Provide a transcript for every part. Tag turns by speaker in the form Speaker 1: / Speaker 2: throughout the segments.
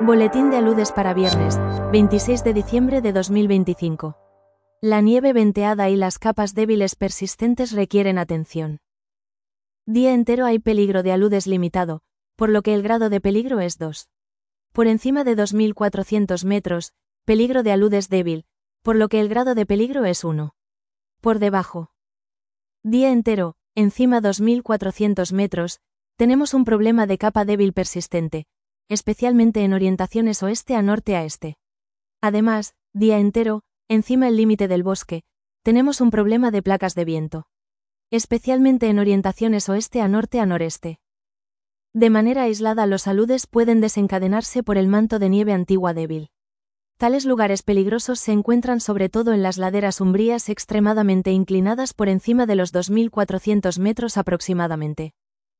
Speaker 1: Boletín de aludes para viernes, 26 de diciembre de 2025. La nieve venteada y las capas débiles persistentes requieren atención. Día entero hay peligro de aludes limitado, por lo que el grado de peligro es 2. Por encima de 2.400 metros, peligro de aludes débil, por lo que el grado de peligro es 1. Por debajo. Día entero, encima 2.400 metros, tenemos un problema de capa débil persistente, especialmente en orientaciones oeste a norte a este. Además, día entero, encima el límite del bosque, tenemos un problema de placas de viento, especialmente en orientaciones oeste a norte a noreste. De manera aislada los aludes pueden desencadenarse por el manto de nieve antigua débil. Tales lugares peligrosos se encuentran sobre todo en las laderas umbrías extremadamente inclinadas por encima de los 2.400 metros aproximadamente.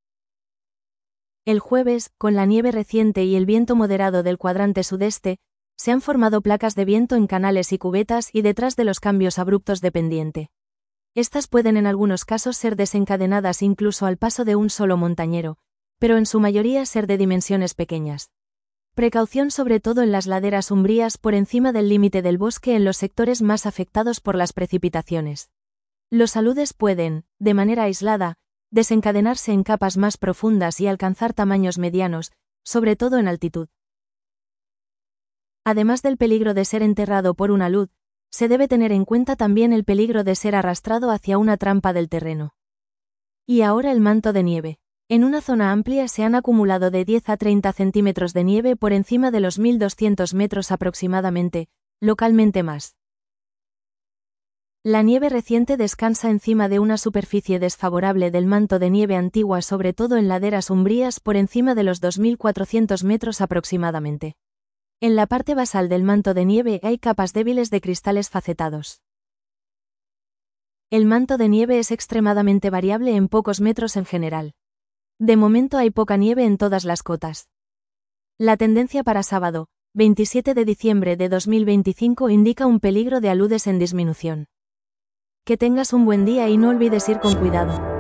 Speaker 1: El jueves, con la nieve reciente y el viento moderado del cuadrante sudeste, se han formado placas de viento en canales y cubetas y detrás de los cambios abruptos de pendiente. Estas pueden en algunos casos ser desencadenadas incluso al paso de un solo montañero, pero en su mayoría ser de dimensiones pequeñas. Precaución sobre todo en las laderas umbrías por encima del límite del bosque en los sectores más afectados por las precipitaciones. Los aludes pueden, de manera aislada, desencadenarse en capas más profundas y alcanzar tamaños medianos, sobre todo en altitud. Además del peligro de ser enterrado por un alud, se debe tener en cuenta también el peligro de ser arrastrado hacia una trampa del terreno. Y ahora el manto de nieve. En una zona amplia se han acumulado de 10 a 30 centímetros de nieve por encima de los 1.200 metros aproximadamente, localmente más. La nieve reciente descansa encima de una superficie desfavorable del manto de nieve antigua, sobre todo en laderas umbrías por encima de los 2.400 metros aproximadamente. En la parte basal del manto de nieve hay capas débiles de cristales facetados. El manto de nieve es extremadamente variable en pocos metros en general. De momento hay poca nieve en todas las cotas. La tendencia para sábado, 27 de diciembre de 2025 indica un peligro de aludes en disminución. Que tengas un buen día y no olvides ir con cuidado.